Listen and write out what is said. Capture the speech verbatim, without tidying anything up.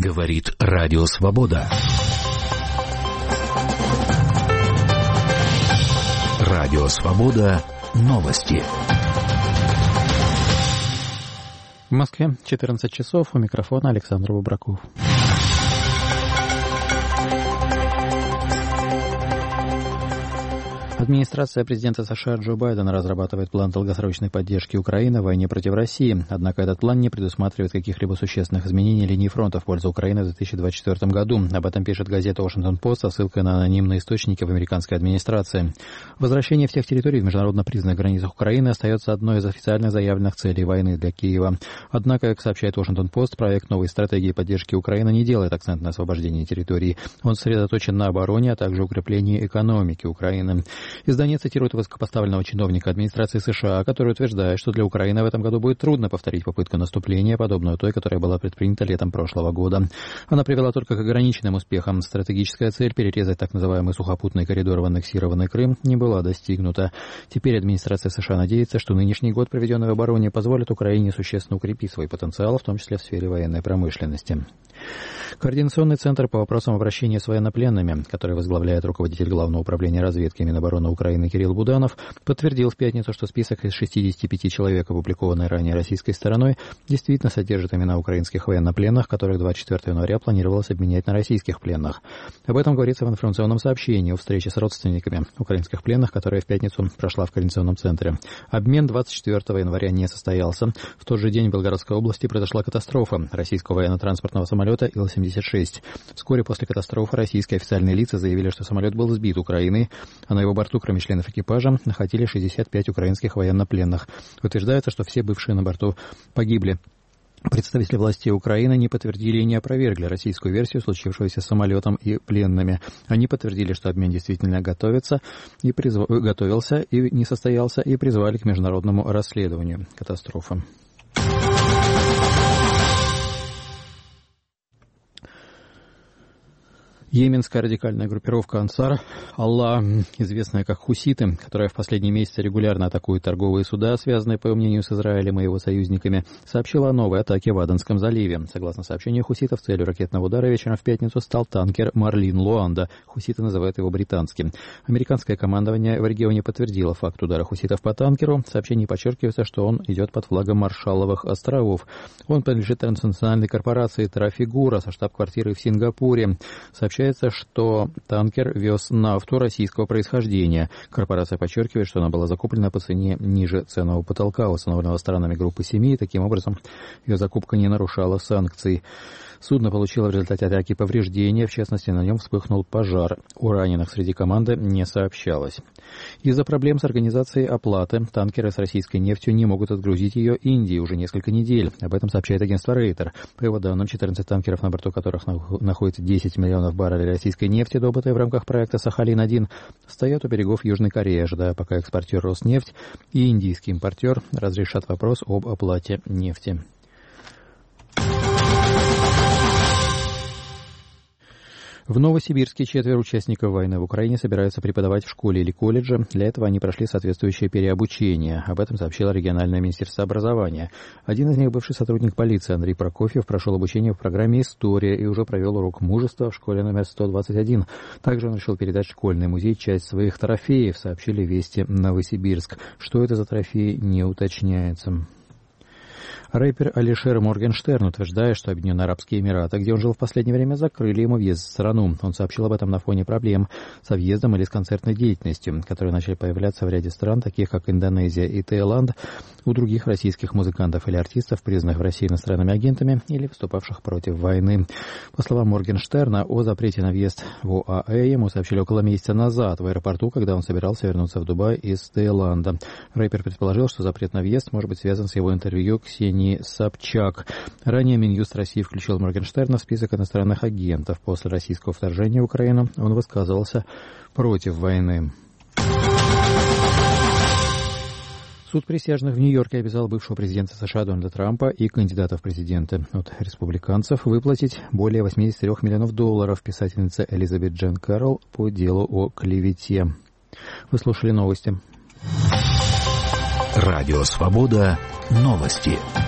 Говорит Радио Свобода. Радио Свобода. Новости. В Москве четырнадцать часов. У микрофона Александр Бубраков. Администрация президента США Джо Байдена разрабатывает план долгосрочной поддержки Украины в войне против России. Однако этот план не предусматривает каких-либо существенных изменений линии фронта в пользу Украины в две тысячи двадцать четвёртом году. Об этом пишет газета «Вашингтон Пост» со ссылкой на анонимные источники в американской администрации. Возвращение всех территорий в международно признанных границах Украины остается одной из официально заявленных целей войны для Киева. Однако, как сообщает «Вашингтон Пост», проект новой стратегии поддержки Украины не делает акцент на освобождении территорий. Он сосредоточен на обороне, а также укреплении экономики Украины. Издание цитирует высокопоставленного чиновника администрации США, который утверждает, что для Украины в этом году будет трудно повторить попытку наступления, подобную той, которая была предпринята летом прошлого года. Она привела только к ограниченным успехам. Стратегическая цель перерезать так называемый сухопутный коридор в аннексированный Крым не была достигнута. Теперь администрация США надеется, что нынешний год, проведенный в обороне, позволит Украине существенно укрепить свой потенциал, в том числе в сфере военной промышленности. Координационный центр по вопросам обращения с военнопленными, который возглавляет руководитель Главного управления разведки Минобороны Украины Кирилл Буданов, подтвердил в пятницу, что список из шестидесяти пяти человек, опубликованный ранее российской стороной, действительно содержит имена украинских военнопленных, которых двадцать четвёртого января планировалось обменять на российских пленных. Об этом говорится в информационном сообщении о встрече с родственниками украинских пленных, которая в пятницу прошла в Координационном центре. Обмен двадцать четвёртого января не состоялся. В тот же день в Белгородской области произошла катастрофа российского военно-транспортного самолета Ил семьдесят шесть. Вскоре после катастрофы российские официальные лица заявили, что самолет был сбит Украиной, а на его борту, кроме членов экипажа, находились шестьдесят пять украинских военнопленных. Утверждается, что все бывшие на борту погибли. Представители властей Украины не подтвердили и не опровергли российскую версию случившегося с самолетом и пленными. Они подтвердили, что обмен действительно готовится и призв... готовился и не состоялся, и призвали к международному расследованию катастрофы. Йеменская радикальная группировка Ансар Аллах, известная как хуситы, которая в последние месяцы регулярно атакует торговые суда, связанные, по мнению, с Израилем и его союзниками, сообщила о новой атаке в Аденском заливе. Согласно сообщению хуситов, целью ракетного удара вечером в пятницу стал танкер «Марлин Луанда». Хуситы называют его британским. Американское командование в регионе подтвердило факт удара хуситов по танкеру. В сообщении подчеркивается, что он идет под флагом Маршалловых островов. Он принадлежит транснациональной корпорации Трафигура со штаб-квартирой в Сингапуре. Сообщается, что танкер вез нафту российского происхождения. Корпорация подчеркивает, что она была закуплена по цене ниже ценового потолка, установленного странами группы семи, и таким образом ее закупка не нарушала санкций. Судно получило в результате атаки повреждения, в частности, на нем вспыхнул пожар. О раненых среди команды не сообщалось. Из-за проблем с организацией оплаты танкеры с российской нефтью не могут отгрузить ее Индии уже несколько недель. Об этом сообщает агентство Рейтер. По его данным, четырнадцать танкеров, на борту которых находится десять миллионов баррелей российской нефти, добытой в рамках проекта «Сахалин один», стоят у берегов Южной Кореи, ожидая, пока экспортер «Роснефть» и индийский импортер разрешат вопрос об оплате нефти. В Новосибирске четверо участников войны в Украине собираются преподавать в школе или колледже. Для этого они прошли соответствующее переобучение. Об этом сообщило региональное министерство образования. Один из них, бывший сотрудник полиции Андрей Прокофьев, прошел обучение в программе «История» и уже провел урок мужества в школе номер сто двадцать один. Также он решил передать в школьный музей часть своих трофеев, сообщили «Вести Новосибирск». Что это за трофеи, не уточняется. Рэпер Алишер Моргенштерн утверждает, что Объединенные Арабские Эмираты, где он жил в последнее время, закрыли ему въезд в страну. Он сообщил об этом на фоне проблем со въездом или с концертной деятельностью, которые начали появляться в ряде стран, таких как Индонезия и Таиланд, у других российских музыкантов или артистов, признанных в России иностранными агентами или выступавших против войны. По словам Моргенштерна, о запрете на въезд в ОАЭ ему сообщили около месяца назад в аэропорту, когда он собирался вернуться в Дубай из Таиланда. Рэпер предположил, что запрет на въезд может быть связан с его интервью Ксении Собчак. Ранее Минюст России включил Моргенштерна в список иностранных агентов. После российского вторжения в Украину он высказывался против войны. Суд присяжных в Нью-Йорке обязал бывшего президента США Дональда Трампа и кандидатов в президенты от республиканцев выплатить более восемьдесят три миллионов долларов писательнице Элизабет Джен Кэрролл по делу о клевете. Вы слушали новости. Радио Свобода. Новости.